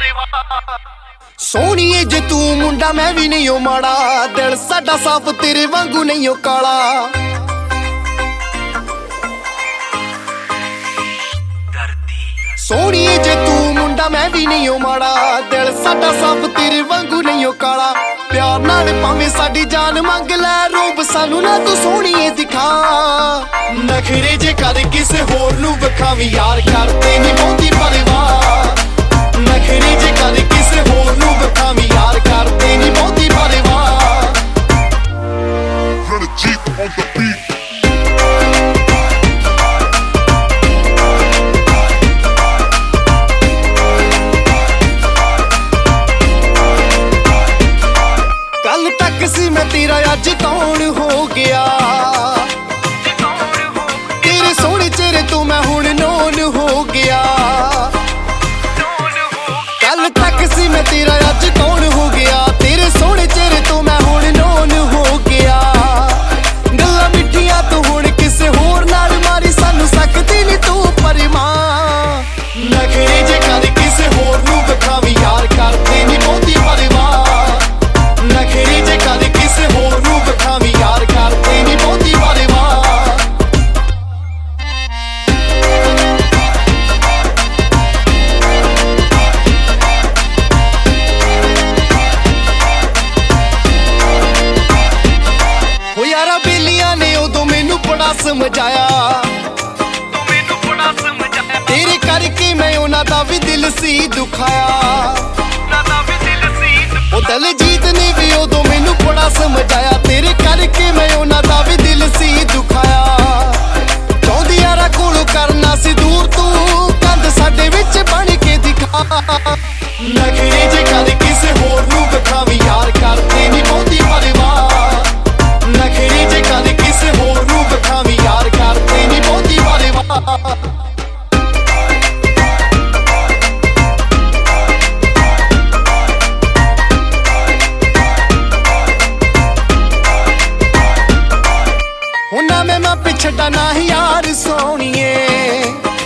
ਸੋਹਣੀਏ ਜੇ ਤੂੰ ਮੁੰਡਾ ਮੈਂ ਵੀ ਨਹੀਂ ਓ ਮਾੜਾ, ਦਿਲ ਸਾਡਾ ਸਾਫ਼ ਤੇਰੇ ਵਾਂਗੂ ਨਹੀਂ ਓ ਕਾਲਾ। ਸੋਹਣੀਏ ਜੇ ਤੂੰ ਮੁੰਡਾ ਮੈਂ ਵੀ ਨਹੀਂ ਓ ਮਾੜਾ, ਦਿਲ ਸਾਡਾ ਸਾਫ਼ ਤੇਰੇ ਵਾਂਗੂ ਨਹੀਂ ਓ ਕਾਲਾ। ਪਿਆਰ ਨਾਲ ਭਾਵੇਂ ਸਾਡੀ ਜਾਨ ਮੰਗ ਲੈ, ਰੂਪ ਸਾਨੂੰ ਨਾ ਤੂੰ ਸੋਹਣੀਏ ਦਿਖਾ। ਨਖਰੇ ਜੇ ਕਰ ਕਿਸੇ ਹੋਰ ਨੂੰ ਵਿਖਾਵੀਂ, ਯਾਰ ਕਰਦੇ ਨਹੀਂ ਬਹੁਤੀ ਪਰਵਾਹ। ਨਖਰੇ ਜੇ ਕਰ ਕਿਸੇ ਹੋਰ ਨੂੰ ਵਿਖਾਵੀਂ, ਯਾਰ ਕਰਦੇ ਨਹੀਂ ਬਹੁਤੀ ਪਰਵਾਹ। ਕੱਲ ਤੱਕ ਸੀ ਮੈਂ ਤੇਰਾ, ਅੱਜ ਕੌਣ ਹੋ ਗਿਆ? ਤੇਰੇ ਸੋਹਣੇ ਚਿਹਰੇ ਤੋਂ ਮੈਂ ਹੁਣ ਨੋਨ ਹੋ ਗਿਆ। ਕੱਲ ਤੱਕ ਸੀ ਮੈਂ ਤੇਰਾ, ਅੱਜ ਕੌਣ ਹੋ ਗਿਆ? ਤੇਰੇ ਸੋਹਣੇ ਚਿਹਰੇ ਤੋਂ ਮੈਂ ਹੁਣ ਨੋਨ ਹੋ ਗਿਆ। ਗੱਲਾਂ ਮਿੱਠੀਆਂ ਤੂੰ ਹੁਣ ਕਿਸੇ ਹੋਰ ਨਾਲ ਮਾਰੀ, ਸਾਨੂੰ ਸਕਦੀ ਨੀ ਤੂੰ ਪਰਵਾਹ। ਨਖਰੇ ਜੇ ਕਰ ਕਿਸੇ ਹੋਰ ਨੂੰ ਵਿਖਾਵੀਂ, ਯਾਰ ਕਰਦੇ ਨੀ ਬਹੁਤੀ ਪਰਵਾਹ। ਨਖਰੇ ਜੇ ਕਰ ਕਿਸੇ ਹੋਰ ਨੂੰ ਵਿਖਾਵੀਂ, ਯਾਰ ਕਰਦੇ ਨੀ ਬਹੁਤੀ ਪਰਵਾਹ। ਹੋ ਯਾਰਾ ਬੇਲੀਆਂ ਨੇ ਉਦੋਂ ਮੈਨੂੰ ਬੜਾ ਸਮਝਾਇਆ, ਤੇਰੇ ਕਰਕੇ ਮੈਂ ਉਹਨਾਂ ਦਾ ਵੀ ਦਿਲ ਸੀ ਦੁਖਾਇਆ। ਉਹ ਦਲਜੀਤ ਨੇ ਵੀ ਉਦੋਂ ਮੈਨੂੰ ਬੜਾ ਸਮਝਾਇਆ, ਤੇਰੇ ਕਰਕੇ ਮੈਂ ਉਹਨਾਂ ਦਾ ਵੀ ਦਿਲ ਸੀ ਦੁਖਾਇਆ। ਚਾਹੁੰਦੀ ਯਾਰਾ ਕੋਲੋਂ ਕਰਨਾ ਸੀ ਦੂਰ, ਤੂੰ ਕੰਧ ਸਾਡੇ ਵਿੱਚ ਬਣ ਕੇ ਦਿਖਾ। ਨਖਰੇ ਜੇ ਕਰ ਕਿਸੇ ਹੋਰ ਨੂੰ ਵਿਖਾਵੀਂ, ਯਾਰ ਕਰਦੇ ਨੀ ਬਹੁਤੀ ਪਰਵਾਹ। ਨਖਰੇ ਜੇ ਕਰ ਕਿਸੇ ਹੋਰ ਨੂੰ ਵਿਖਾਵੀਂ, ਯਾਰ ਕਰਦੇ ਨੀ ਬਹੁਤੀ ਪਰਵਾਹ। ਹੁਣਾ ਮੈਂ ਪਿਛੜਾ ਨਾ ਯਾਰ ਸੋਹਣੀਏ,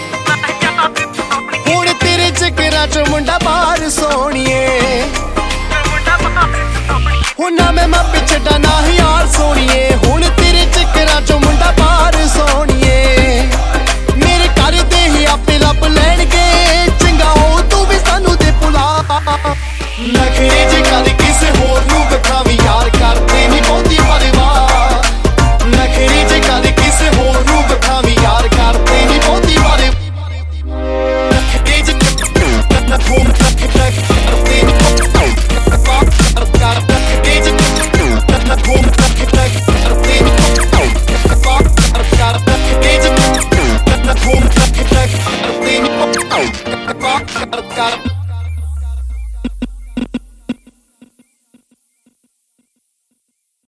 ਹੁਣ ਤੇਰੇ ਚੱਕਰਾਂ ਚ ਮੁੰਡਾ ਬਾਹਰ ਸੋਹਣੀਏ। ਹੁਣਾ ਮੈਂ ਪਿਛੜਾ ਨਾ ਯਾਰ ਸੋਹਣੀਏ, ਹੁਣ ਤੇਰੇ ਚੱਕਰਾਂ ਚ ਮੁੰਡਾ ਬਾਹਰ ਸੋਹਣੀਏ। ਮੇਰੇ ਘਰ ਦੇ ਹੀ ਆਪੇ ਲੱਭ ਲੈਣਗੇ, ਚੰਗਾ ਹੋ ਤੂੰ ਵੀ ਸਾਨੂੰ ਦੇ ਭੁਲਾ। ਨਖਰੇ ਜੇ ਕਰ ਕਿਸੇ ਹੋਰ ਨੂੰ ਵਿਖਾਵੀਂ, ਯਾਰ ਕਰਦੇ ਨੀ ਬਹੁਤੀ ਪਰਵਾਹ। ਨਖਰੇ ਜੇ ਕਰ ਕਿਸੇ ਹੋਰ ਨੂੰ ਵਿਖਾਵੀਂ, ਯਾਰ ਕਰਦੇ ਨੀ ਬਹੁਤੀ ਪਰਵਾਹ। Got